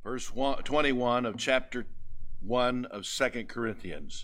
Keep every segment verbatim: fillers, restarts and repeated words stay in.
verse twenty-one of chapter one of Second Corinthians.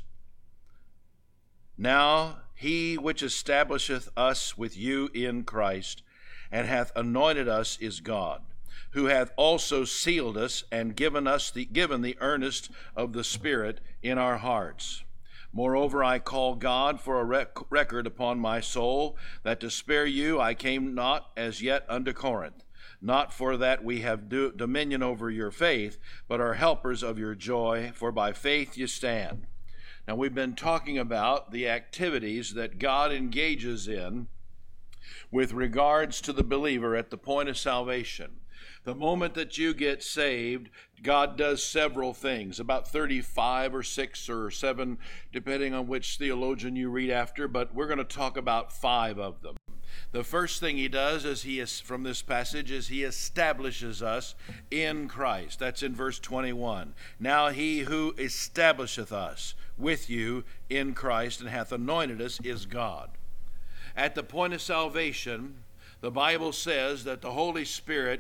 Now he which establisheth us with you in Christ, and hath anointed us, is God, who hath also sealed us and given us the given the earnest of the Spirit in our hearts. Moreover, I call God for a rec- record upon my soul, that to spare you I came not as yet unto Corinth, not for that we have do- dominion over your faith, but are helpers of your joy, for by faith you stand. Now, we've been talking about the activities that God engages in with regards to the believer at the point of salvation. The moment that you get saved, God does several things, about thirty-five or six or seven, depending on which theologian you read after, but we're going to talk about five of them. The first thing he does is he is from this passage is he establishes us in Christ. That's in verse twenty-one. Now he who establisheth us with you in Christ and hath anointed us is God. At the point of salvation, the Bible says that the Holy Spirit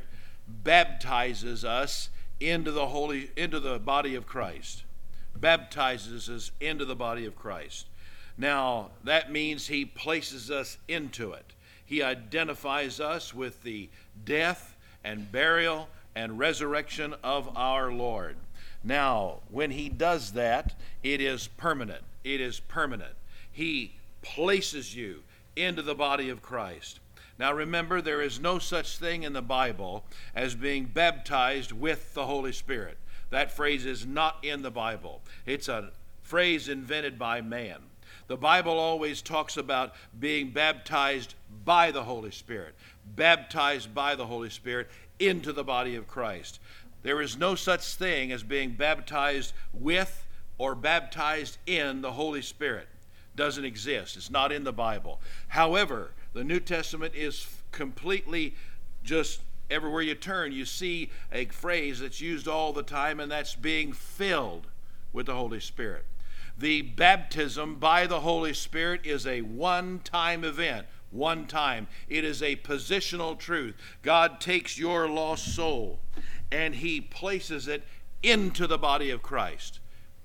baptizes us into the holy into the body of Christ. Baptizes us into the body of Christ. Now, that means he places us into it. He identifies us with the death and burial and resurrection of our Lord. Now, when he does that, it is permanent. It is permanent. He places you into the body of Christ. Now remember, there is no such thing in the Bible as being baptized with the Holy Spirit. That phrase is not in the Bible. It's a phrase invented by man. The Bible always talks about being baptized by the Holy Spirit, baptized by the Holy Spirit into the body of Christ. There is no such thing as being baptized with or baptized in the Holy Spirit. Doesn't exist. It's not in the Bible. However, the New Testament is completely just everywhere you turn, you see a phrase that's used all the time, and that's being filled with the Holy Spirit. The baptism by the Holy Spirit is a one-time event. One time. It is a positional truth. God takes your lost soul and he places it into the body of Christ.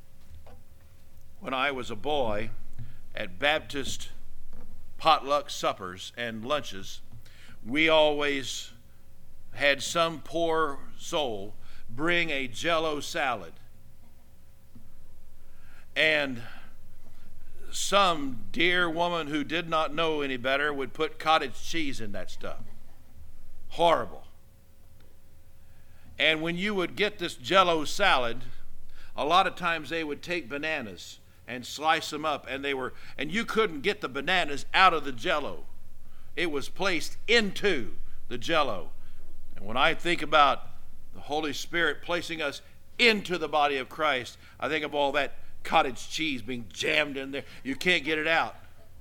When I was a boy, at Baptist potluck suppers and lunches, we always had some poor soul bring a Jell-O salad. And some dear woman who did not know any better would put cottage cheese in that stuff. Horrible. And when you would get this Jell-O salad, a lot of times they would take bananas and slice them up, and they were, and you couldn't get the bananas out of the Jell-O. It was placed into the Jell-O. And when I think about the Holy Spirit placing us into the body of Christ, I think of all that cottage cheese being jammed in there. You can't get it out.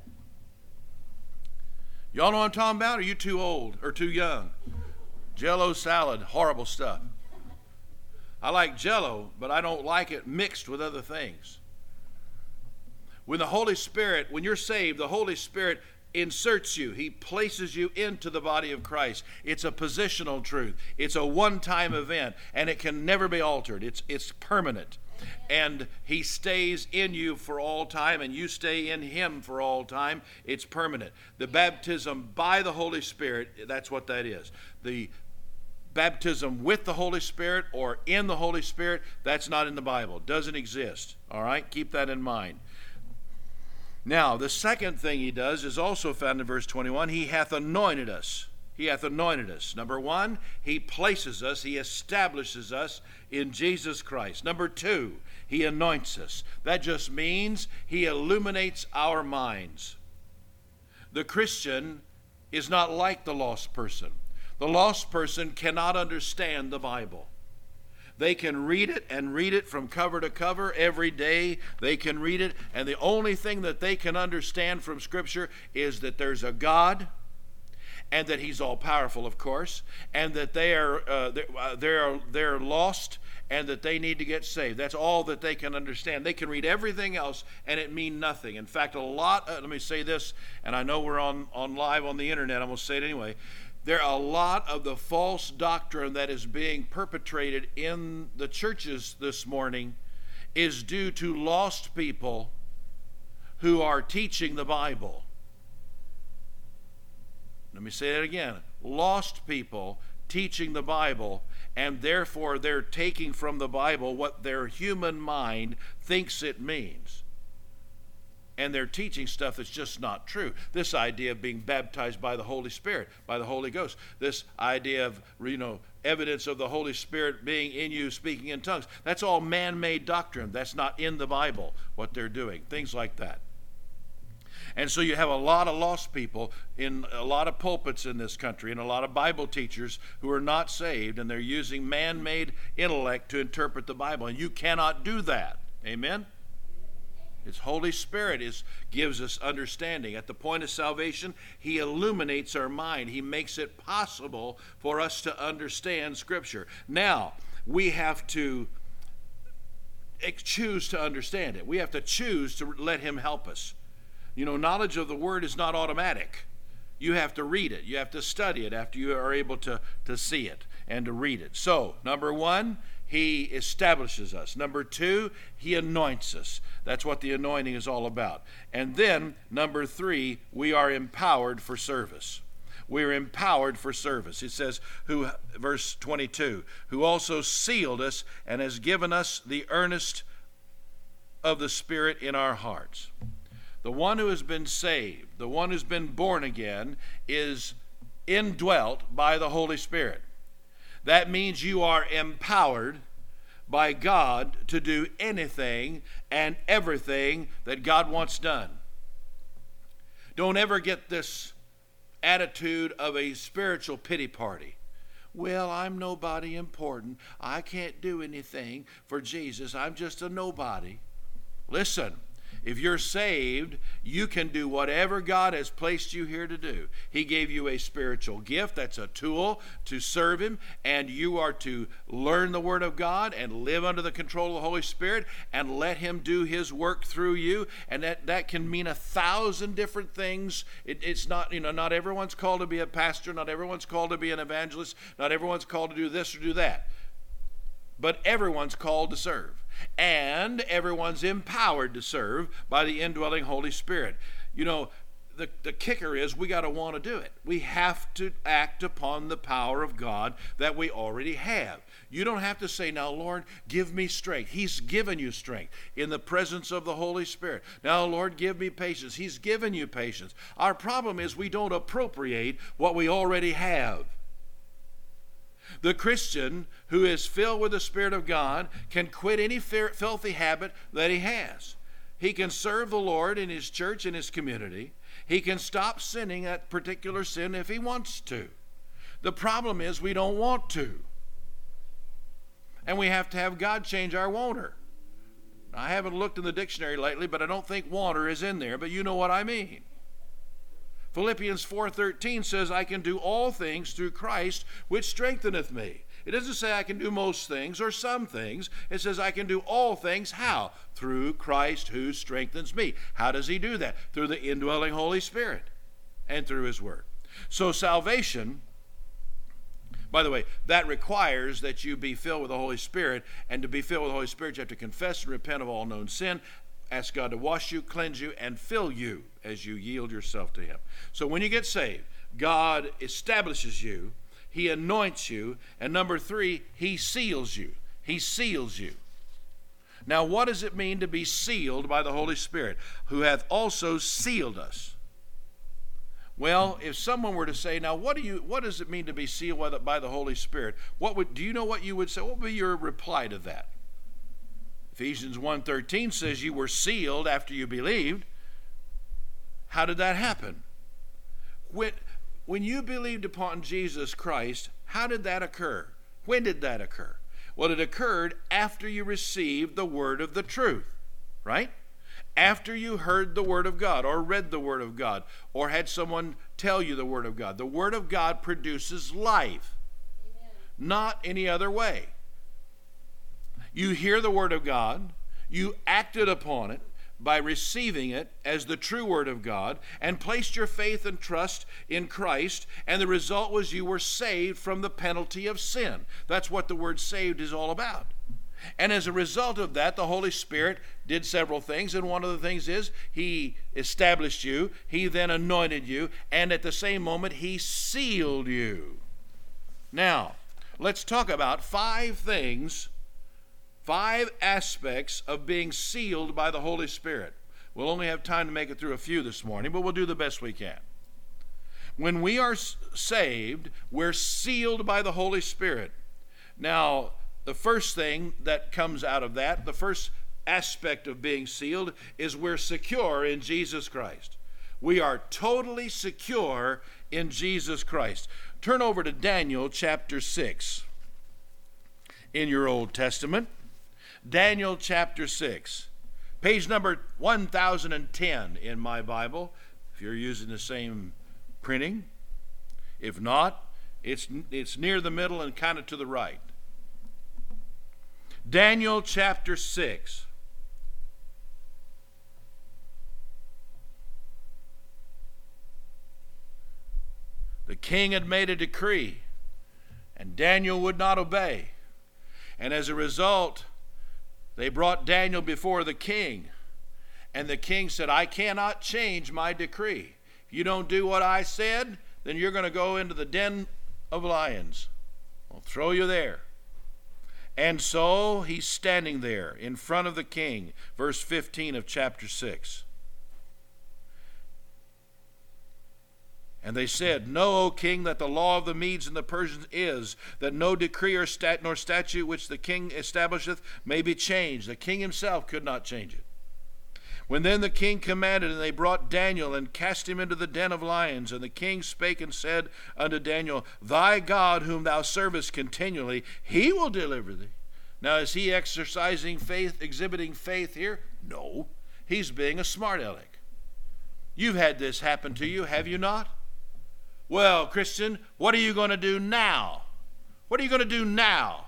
Y'all know what I'm talking about? Or are you too old or too young? Jell-O salad, horrible stuff. I like Jell-O, but I don't like it mixed with other things. When the Holy Spirit, when you're saved, the Holy Spirit inserts you. He places you into the body of Christ. It's a positional truth. It's a one-time event, and it can never be altered. It's it's permanent. And he stays in you for all time, and you stay in him for all time. It's permanent. The baptism by the Holy Spirit, that's what that is. The baptism with the Holy Spirit or in the Holy Spirit, that's not in the Bible. Doesn't exist. All right? Keep that in mind. Now, the second thing he does is also found in verse twenty-one. He hath anointed us. He hath anointed us. Number one, he places us, he establishes us in Jesus Christ. Number two, he anoints us. That just means he illuminates our minds. The Christian is not like the lost person. The lost person cannot understand the Bible. They can read it and read it from cover to cover every day. They can read it, and the only thing that they can understand from Scripture is that there's a God, and that he's all powerful, of course, and that they are uh, they're, uh, they're they're lost, and that they need to get saved. That's all that they can understand. They can read everything else, and it mean nothing. In fact, a lot. Uh, let me say this, and I know we're on on live on the internet. I'm going to say it anyway. There are a lot of the false doctrine that is being perpetrated in the churches this morning is due to lost people who are teaching the Bible. Let me say that again. Lost people teaching the Bible, and therefore they're taking from the Bible what their human mind thinks it means. And they're teaching stuff that's just not true. This idea of being baptized by the Holy Spirit, by the Holy Ghost. This idea of, you know, evidence of the Holy Spirit being in you, speaking in tongues. That's all man-made doctrine. That's not in the Bible, what they're doing. Things like that. And so you have a lot of lost people in a lot of pulpits in this country and a lot of Bible teachers who are not saved, and they're using man-made intellect to interpret the Bible. And you cannot do that. Amen? His Holy Spirit is, gives us understanding. At the point of salvation, He illuminates our mind. He makes it possible for us to understand Scripture. Now, we have to choose to understand it. We have to choose to let Him help us. You know, knowledge of the Word is not automatic. You have to read it. You have to study it after you are able to, to see it and to read it. So, number one, He establishes us. Number two, He anoints us. That's what the anointing is all about. And then, number three, we are empowered for service. We're empowered for service. It says, who, verse twenty-two, who also sealed us and has given us the earnest of the Spirit in our hearts. The one who has been saved, the one who's been born again, is indwelt by the Holy Spirit. That means you are empowered by God to do anything and everything that God wants done. Don't ever get this attitude of a spiritual pity party. Well, I'm nobody important. I can't do anything for Jesus. I'm just a nobody. Listen. If you're saved, you can do whatever God has placed you here to do. He gave you a spiritual gift. That's a tool to serve Him. And you are to learn the Word of God and live under the control of the Holy Spirit and let Him do His work through you. And that, that can mean a thousand different things. It, it's not, you know, not everyone's called to be a pastor. Not everyone's called to be an evangelist. Not everyone's called to do this or do that. But everyone's called to serve. And everyone's empowered to serve by the indwelling Holy Spirit. You know, the, the kicker is we got to want to do it. We have to act upon the power of God that we already have. You don't have to say, now, Lord, give me strength. He's given you strength in the presence of the Holy Spirit. Now, Lord, give me patience. He's given you patience. Our problem is we don't appropriate what we already have. The Christian who is filled with the Spirit of God can quit any filthy habit that he has. He can serve the Lord in his church and his community. He can stop sinning that particular sin if he wants to. The problem is we don't want to. And we have to have God change our wanter. I haven't looked in the dictionary lately, but I don't think wanter is in there, but you know what I mean. Philippians four thirteen says, I can do all things through Christ, which strengtheneth me. It doesn't say I can do most things or some things. It says I can do all things. How? Through Christ who strengthens me. How does He do that? Through the indwelling Holy Spirit and through His Word. So salvation, by the way, that requires that you be filled with the Holy Spirit. And to be filled with the Holy Spirit, you have to confess and repent of all known sin. Ask God to wash you, cleanse you, and fill you as you yield yourself to Him. So when you get saved, God establishes you, He anoints you, and number three, He seals you. He seals you. Now, what does it mean to be sealed by the Holy Spirit, who hath also sealed us? Well, if someone were to say, now, what do you, what does it mean to be sealed by the Holy Spirit? What would, do you know what you would say? What would be your reply to that? Ephesians one thirteen says you were sealed after you believed. How did that happen? When, when you believed upon Jesus Christ, how did that occur? When did that occur? Well, it occurred after you received the word of the truth, right? After you heard the word of God or read the word of God or had someone tell you the word of God. The word of God produces life, Amen. Not any other way. You hear the word of God, you acted upon it, by receiving it as the true word of God and placed your faith and trust in Christ, and the result was you were saved from the penalty of sin. That's what the word saved is all about. And as a result of that, the Holy Spirit did several things, and one of the things is he established you, he then anointed you, and at the same moment he sealed you. Now, let's talk about five things, five aspects of being sealed by the Holy Spirit. We'll only have time to make it through a few this morning, but we'll do the best we can. When we are saved, we're sealed by the Holy Spirit. Now, the first thing that comes out of that, the first aspect of being sealed, is we're secure in Jesus Christ. We are totally secure in Jesus Christ. Turn over to Daniel chapter six in your Old Testament. Daniel chapter six, page number one thousand ten in my Bible, if you're using the same printing. If not, it's, it's near the middle and kind of to the right. Daniel chapter six. The king had made a decree, and Daniel would not obey. And as a result, they brought Daniel before the king. And the king said, I cannot change my decree. If you don't do what I said, then you're going to go into the den of lions. I'll throw you there. And so he's standing there in front of the king, verse fifteen of chapter six. And they said, Know, O king, that the law of the Medes and the Persians is that no decree or stat nor statute which the king establisheth may be changed. The king himself could not change it. When then the king commanded, and they brought Daniel and cast him into the den of lions, and the king spake and said unto Daniel, Thy God whom thou servest continually, he will deliver thee. Now is he exercising faith, exhibiting faith here? No, he's being a smart aleck. You've had this happen to you, have you not? Well, Christian, what are you going to do now? What are you going to do now?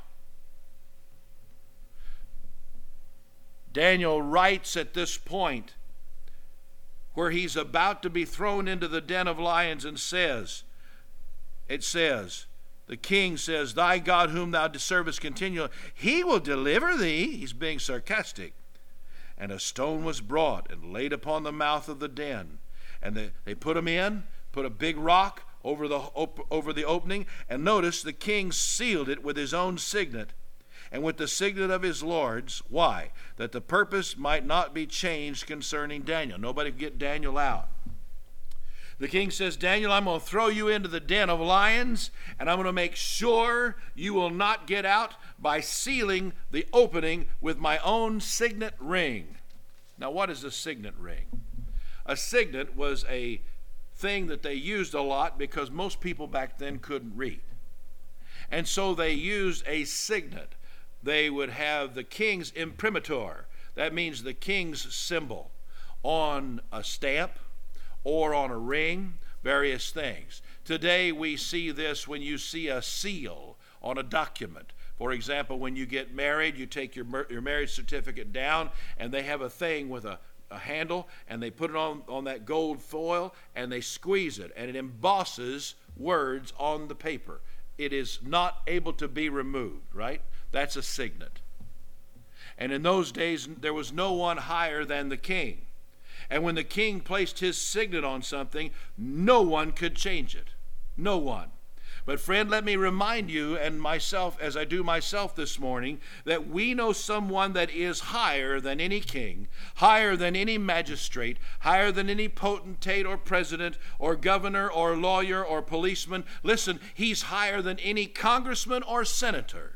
Daniel writes at this point where he's about to be thrown into the den of lions and says, it says, the king says, Thy God whom thou servest continually, he will deliver thee. He's being sarcastic. And a stone was brought and laid upon the mouth of the den. And they, they put him in, put a big rock over the, op- over the opening. And notice the king sealed it with his own signet and with the signet of his lords. Why? That the purpose might not be changed concerning Daniel. Nobody could get Daniel out. The king says, Daniel, I'm going to throw you into the den of lions, and I'm going to make sure you will not get out by sealing the opening with my own signet ring. Now, what is a signet ring? A signet was a thing that they used a lot because most people back then couldn't read. And so they used a signet. They would have the king's imprimatur. That means the king's symbol on a stamp or on a ring, various things. Today we see this when you see a seal on a document. For example, when you get married, you take your, your marriage certificate down, and they have a thing with a, a handle, and they put it on, on that gold foil, and they squeeze it, and it embosses words on the paper. It is not able to be removed, right? That's a signet. And in those days, there was no one higher than the king. And when the king placed his signet on something, no one could change it. No one. But friend, let me remind you and myself, as I do myself this morning, that we know someone that is higher than any king, higher than any magistrate, higher than any potentate or president or governor or lawyer or policeman. Listen, he's higher than any congressman or senator.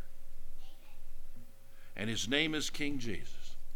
And his name is King Jesus.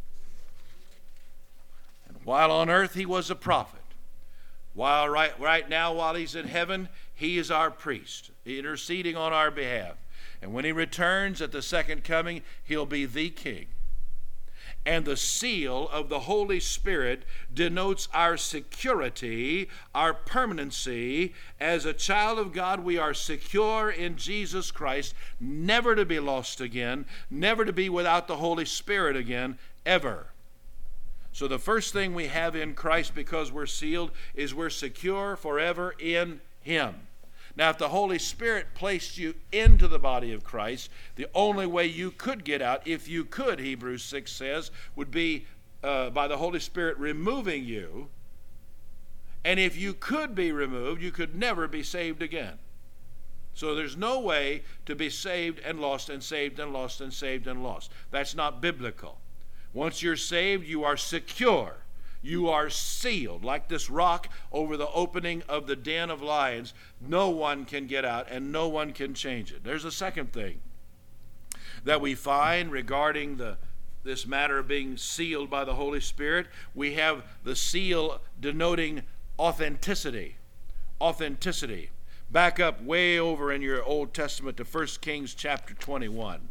And while on earth he was a prophet, while right, right now while he's in heaven, he is our priest, interceding on our behalf. And when he returns at the second coming, he'll be the king. And the seal of the Holy Spirit denotes our security, our permanency. As a child of God, we are secure in Jesus Christ, never to be lost again, never to be without the Holy Spirit again, ever. So the first thing we have in Christ because we're sealed is we're secure forever in Him. Now, if the Holy Spirit placed you into the body of Christ, the only way you could get out, if you could, Hebrews six says, would be uh, by the Holy Spirit removing you. And if you could be removed, you could never be saved again. So there's no way to be saved and lost and saved and lost and saved and lost. That's not biblical. Once you're saved, you are secure. You are sealed, like this rock over the opening of the den of lions. No one can get out and no one can change it. There's a second thing that we find regarding the this matter of being sealed by the Holy Spirit. We have the seal denoting authenticity. Authenticity. Back up way over in your Old Testament to First Kings chapter twenty-one.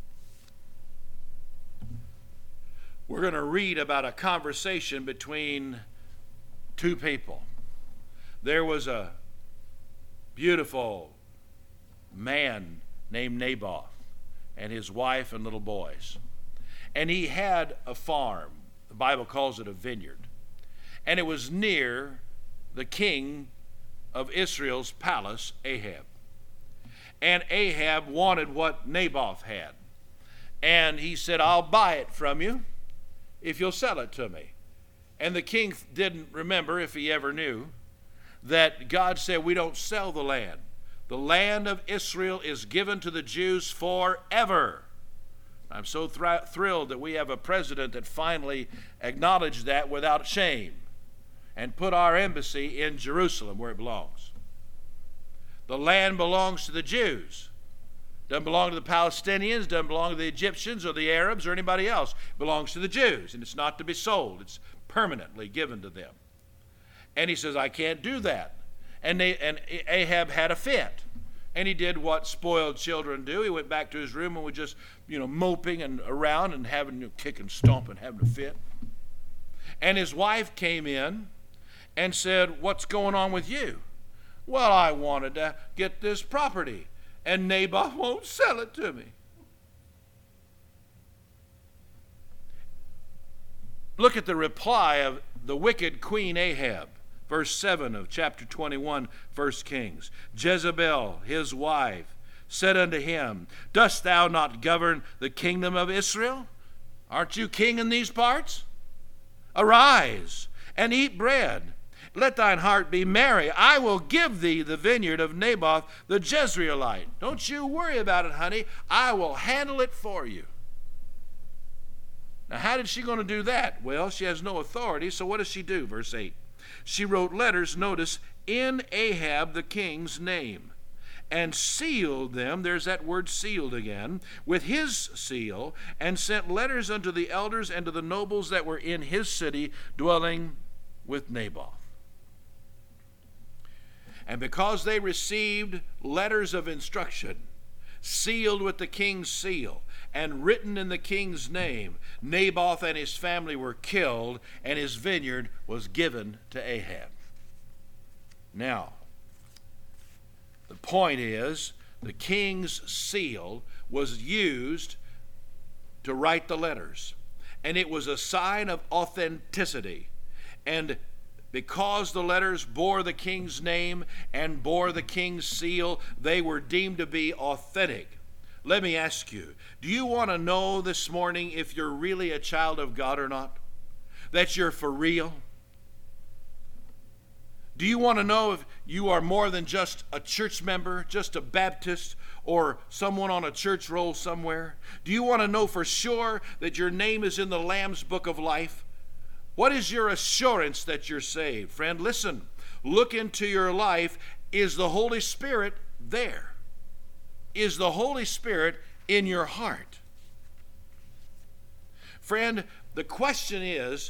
We're going to read about a conversation between two people. There was a beautiful man named Naboth and his wife and little boys. And he had a farm. The Bible calls it a vineyard. And it was near the king of Israel's palace, Ahab. And Ahab wanted what Naboth had. And he said, I'll buy it from you if you'll sell it to me. And the king didn't remember, if he ever knew, that God said we don't sell the land. The land of Israel is given to the Jews forever. I'm so thr- thrilled that we have a president that finally acknowledged that without shame and put our embassy in Jerusalem where it belongs. The land belongs to the Jews. Doesn't belong to the Palestinians, doesn't belong to the Egyptians or the Arabs or anybody else. It belongs to the Jews, and it's not to be sold. It's permanently given to them. And he says, I can't do that. And, they, and Ahab had a fit. And he did what spoiled children do. He went back to his room and was just, you know, moping and around and having, you know, kick and stomp and having a fit. And his wife came in and said, what's going on with you? Well, I wanted to get this property, and Naboth won't sell it to me. Look at the reply of the wicked Queen Ahab. Verse seven of chapter twenty-one, First Kings. Jezebel, his wife, said unto him, dost thou not govern the kingdom of Israel? Aren't you king in these parts? Arise and eat bread. Let thine heart be merry. I will give thee the vineyard of Naboth the Jezreelite. Don't you worry about it, honey. I will handle it for you. Now, how did she going to do that? Well, she has no authority, so what does she do? Verse eight. She wrote letters, notice, in Ahab the king's name, and sealed them, there's that word sealed again, with his seal, and sent letters unto the elders and to the nobles that were in his city, dwelling with Naboth. And because they received letters of instruction, sealed with the king's seal, and written in the king's name, Naboth and his family were killed, and his vineyard was given to Ahab. Now, the point is, the king's seal was used to write the letters, and it was a sign of authenticity. And because the letters bore the king's name and bore the king's seal, they were deemed to be authentic. Let me ask you, do you want to know this morning if you're really a child of God or not? That you're for real? Do you want to know if you are more than just a church member, just a Baptist, or someone on a church roll somewhere? Do you want to know for sure that your name is in the Lamb's book of life? What is your assurance that you're saved? Friend, listen, look into your life. Is the Holy Spirit there? Is the Holy Spirit in your heart? Friend, the question is,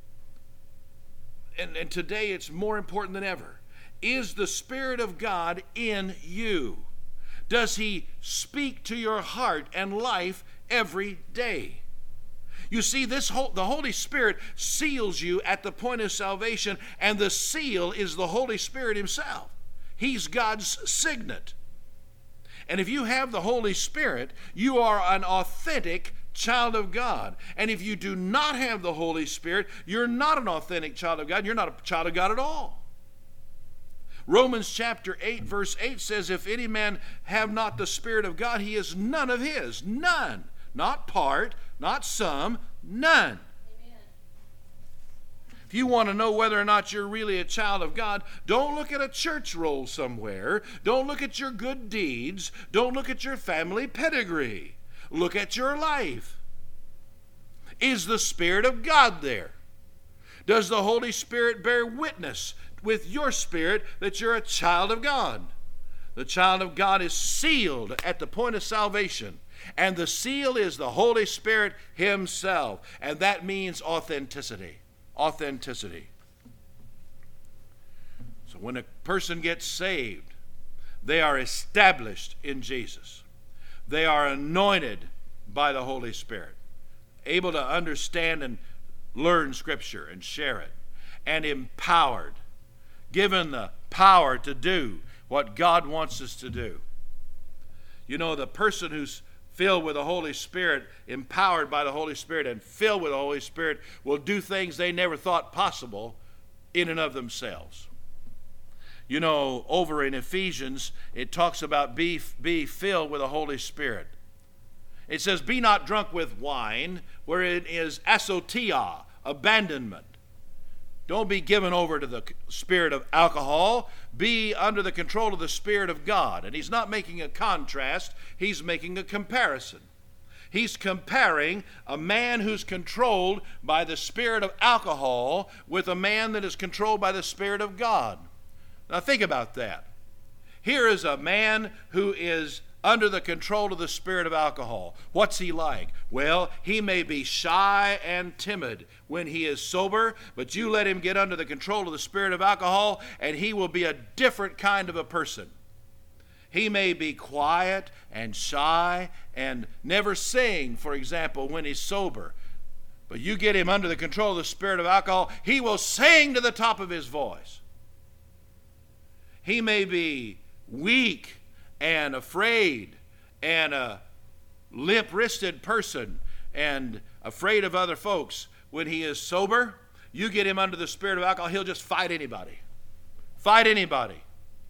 and, and today it's more important than ever, is the Spirit of God in you? Does He speak to your heart and life every day? You see, this whole, the Holy Spirit seals you at the point of salvation, and the seal is the Holy Spirit Himself. He's God's signet. And if you have the Holy Spirit, you are an authentic child of God. And if you do not have the Holy Spirit, you're not an authentic child of God. You're not a child of God at all. Romans chapter eight, verse eight says, if any man have not the Spirit of God, he is none of his. None. Not part, not some, none. Amen. If you want to know whether or not you're really a child of God, don't look at a church roll somewhere. Don't look at your good deeds. Don't look at your family pedigree. Look at your life. Is the Spirit of God there? Does the Holy Spirit bear witness with your spirit that you're a child of God? The child of God is sealed at the point of salvation, and the seal is the Holy Spirit himself, and that means authenticity. Authenticity. So when a person gets saved, they are established in Jesus. They are anointed by the Holy Spirit, able to understand and learn Scripture and share it, and empowered, given the power to do what God wants us to do. You know, the person who's filled with the Holy Spirit, empowered by the Holy Spirit, and filled with the Holy Spirit will do things they never thought possible in and of themselves. You know, over in Ephesians, it talks about be, be filled with the Holy Spirit. It says, be not drunk with wine, where it is asotia, abandonment. Don't be given over to the spirit of alcohol. Be under the control of the Spirit of God. And he's not making a contrast. He's making a comparison. He's comparing a man who's controlled by the spirit of alcohol with a man that is controlled by the Spirit of God. Now think about that. Here is a man who is under the control of the spirit of alcohol. What's he like? Well, he may be shy and timid when he is sober, but you let him get under the control of the spirit of alcohol, and he will be a different kind of a person. He may be quiet and shy and never sing, for example, when he's sober. But you get him under the control of the spirit of alcohol, he will sing to the top of his voice. He may be weak and afraid and a limp-wristed person and afraid of other folks. When he is sober, you get him under the spirit of alcohol, he'll just fight anybody. Fight anybody.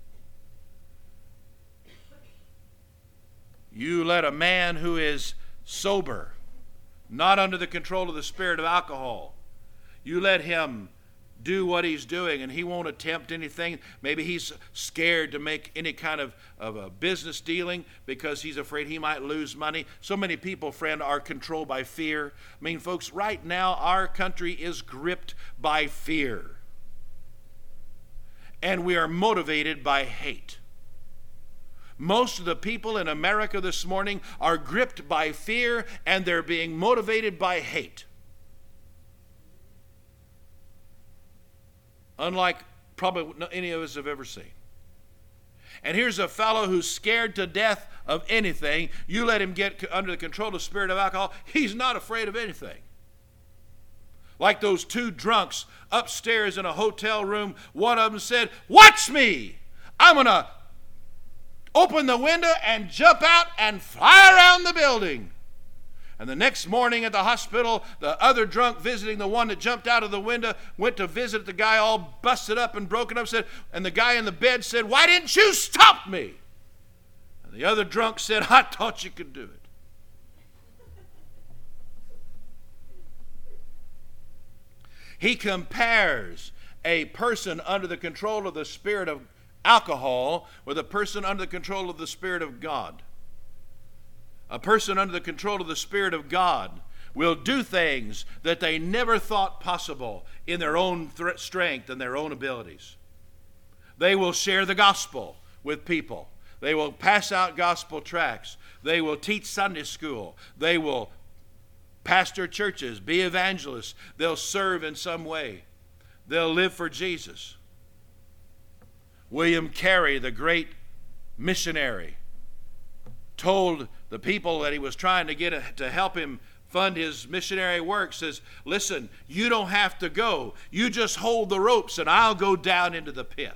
You let a man who is sober, not under the control of the spirit of alcohol, you let him do what he's doing, and he won't attempt anything. Maybe he's scared to make any kind of, of a business dealing because he's afraid he might lose money. So many people, friend, are controlled by fear. I mean, folks, right now our country is gripped by fear. And we are motivated by hate. Most of the people in America this morning are gripped by fear, and they're being motivated by hate. Unlike probably any of us have ever seen. And here's a fellow who's scared to death of anything. You let him get under the control of the spirit of alcohol, he's not afraid of anything. Like those two drunks upstairs in a hotel room, one of them said, "Watch me! I'm going to open the window and jump out and fly around the building." And the next morning at the hospital, the other drunk visiting the one that jumped out of the window went to visit the guy all busted up and broken up, said, and the guy in the bed said, "Why didn't you stop me?" And the other drunk said, "I thought you could do it." He compares a person under the control of the spirit of alcohol with a person under the control of the Spirit of God. A person under the control of the Spirit of God will do things that they never thought possible in their own th- strength and their own abilities. They will share the gospel with people. They will pass out gospel tracts. They will teach Sunday school. They will pastor churches, be evangelists. They'll serve in some way. They'll live for Jesus. William Carey, the great missionary, told the people that he was trying to get a, to help him fund his missionary work, says, "Listen, you don't have to go. You just hold the ropes and I'll go down into the pit."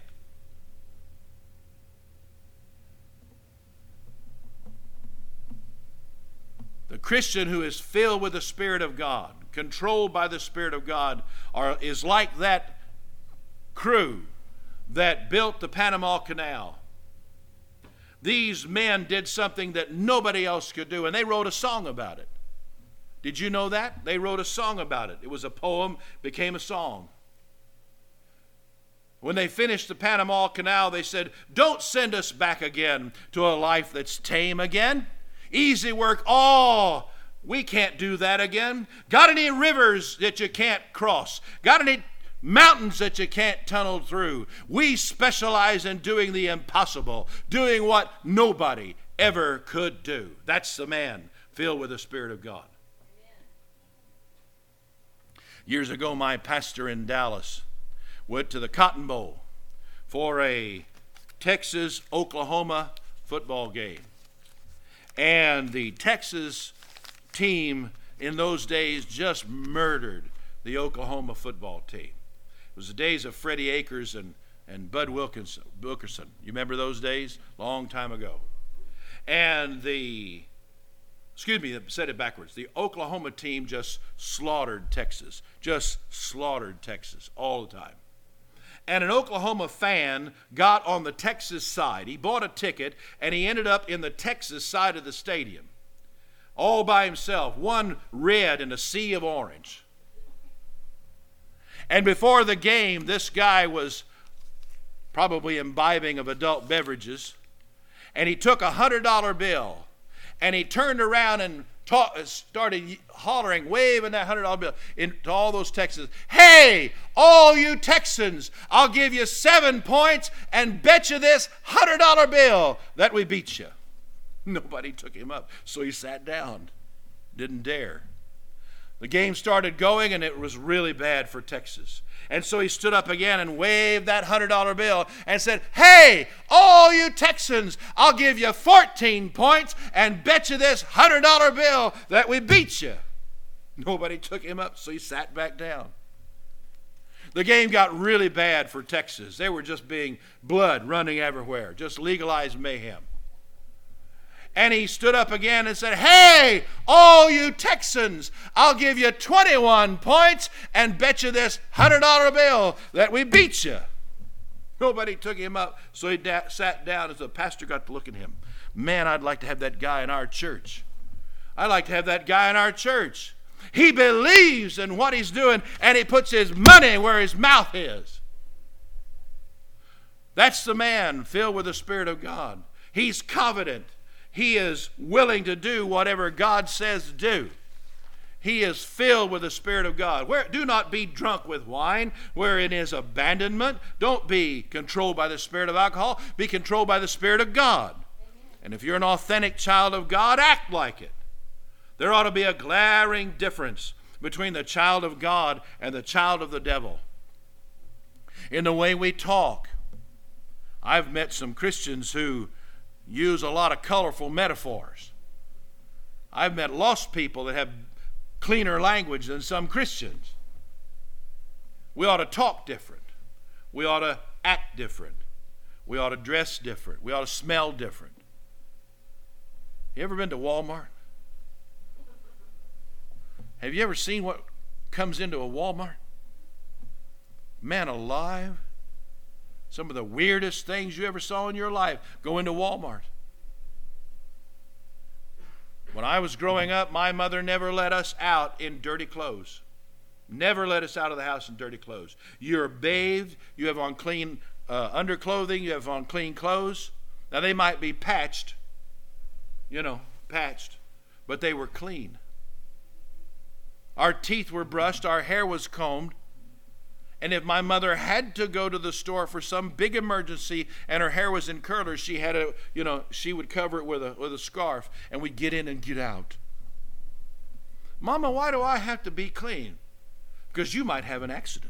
The Christian who is filled with the Spirit of God, controlled by the Spirit of God, are, is like that crew that built the Panama Canal. These men did something that nobody else could do, and they wrote a song about it. Did you know that? They wrote a song about it. It was a poem, became a song. When they finished the Panama Canal, they said, don't send us back again to a life that's tame again. Easy work. Oh, we can't do that again. Got any rivers that you can't cross? Got any mountains that you can't tunnel through? We specialize in doing the impossible, doing what nobody ever could do. That's the man filled with the Spirit of God. Years ago, my pastor in Dallas went to the Cotton Bowl for a Texas-Oklahoma football game. And the Texas team in those days just murdered the Oklahoma football team. It was the days of Freddie Akers and, and Bud Wilkinson, Wilkerson. You remember those days? Long time ago. And the, excuse me, I said it backwards. The Oklahoma team just slaughtered Texas. Just slaughtered Texas all the time. And an Oklahoma fan got on the Texas side. He bought a ticket, and he ended up in the Texas side of the stadium, all by himself, one red and a sea of orange. And before the game, this guy was probably imbibing of adult beverages, and he took a one hundred dollar bill, and he turned around and ta- started hollering, waving that one hundred dollar bill into all those Texans. Hey, all you Texans, I'll give you seven points and bet you this one hundred dollar bill that we beat you. Nobody took him up, so he sat down. Didn't dare. The game started going, and it was really bad for Texas. And so he stood up again and waved that one hundred dollar bill and said, hey, all you Texans, I'll give you fourteen points and bet you this one hundred dollar bill that we beat you. Nobody took him up, so he sat back down. The game got really bad for Texas. They were just being blood running everywhere, just legalized mayhem. And he stood up again and said, hey, all you Texans, I'll give you twenty-one points and bet you this one hundred dollar bill that we beat you. Nobody took him up, so he da- sat down as the pastor got to look at him. Man, I'd like to have that guy in our church. I'd like to have that guy in our church. He believes in what he's doing, and he puts his money where his mouth is. That's the man filled with the Spirit of God. He's confident. He is willing to do whatever God says to do. He is filled with the Spirit of God. Where, do not be drunk with wine, wherein is abandonment. Don't be controlled by the spirit of alcohol. Be controlled by the Spirit of God. Amen. And if you're an authentic child of God, act like it. There ought to be a glaring difference between the child of God and the child of the devil. In the way we talk. I've met some Christians who use a lot of colorful metaphors. I've met lost people that have cleaner language than some Christians. We ought to talk different. We ought to act different. We ought to dress different. We ought to smell different. You ever been to Walmart? Have you ever seen what comes into a Walmart? Man alive. Some of the weirdest things you ever saw in your life go into Walmart. When I was growing up, my mother never let us out in dirty clothes. Never let us out of the house in dirty clothes. You're bathed, you have on clean uh, underclothing, you have on clean clothes. Now they might be patched, you know, patched, but they were clean. Our teeth were brushed, our hair was combed. And if my mother had to go to the store for some big emergency and her hair was in curlers, she had a, you know, she would cover it with a with a scarf, and we'd get in and get out. Mama, why do I have to be clean? Because you might have an accident.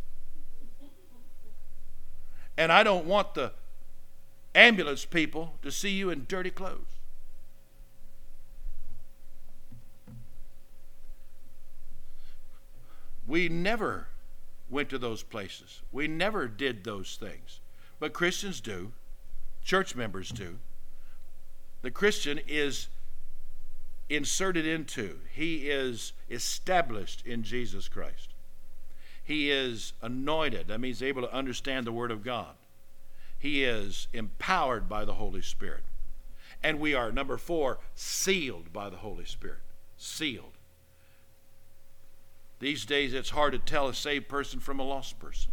And I don't want the ambulance people to see you in dirty clothes. We never went to those places. We never did those things. But Christians do. Church members do. The Christian is inserted into. He is established in Jesus Christ. He is anointed. That means able to understand the Word of God. He is empowered by the Holy Spirit. And we are, number four, sealed by the Holy Spirit. Sealed. These days it's hard to tell a saved person from a lost person.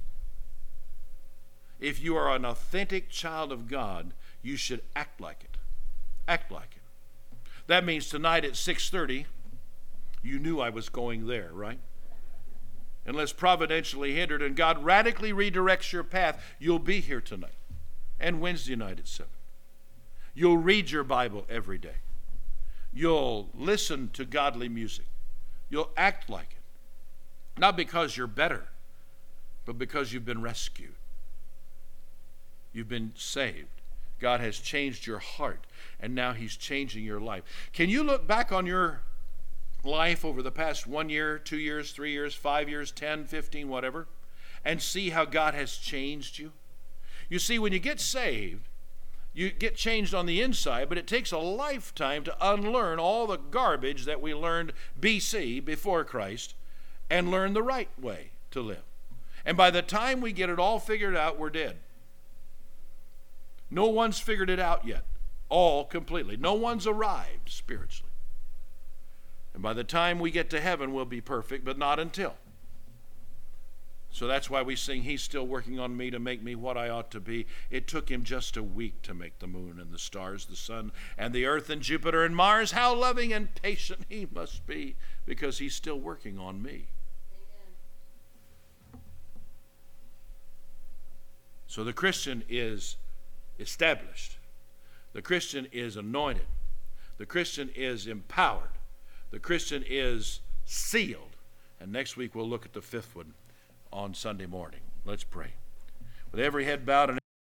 If you are an authentic child of God, you should act like it. Act like it. That means tonight at six thirty, you knew I was going there, right? Unless providentially hindered and God radically redirects your path, you'll be here tonight and Wednesday night at seven. You'll read your Bible every day. You'll listen to godly music. You'll act like it. Not because you're better, but because you've been rescued. You've been saved. God has changed your heart, and now He's changing your life. Can you look back on your life over the past one year, two years, three years, five years, ten, fifteen, whatever, and see how God has changed you? You see, when you get saved, you get changed on the inside, but it takes a lifetime to unlearn all the garbage that we learned B C, before Christ, and learn the right way to live. And by the time we get it all figured out, we're dead. No one's figured it out yet, all completely. No one's arrived spiritually. And by the time we get to heaven, we'll be perfect, but not until. So that's why we sing, He's still working on me to make me what I ought to be. It took Him just a week to make the moon and the stars, the sun and the earth and Jupiter and Mars. How loving and patient He must be, because He's still working on me. Amen. So the Christian is established. The Christian is anointed. The Christian is empowered. The Christian is sealed. And next week we'll look at the fifth one on Sunday morning. Let's pray. With every head bowed and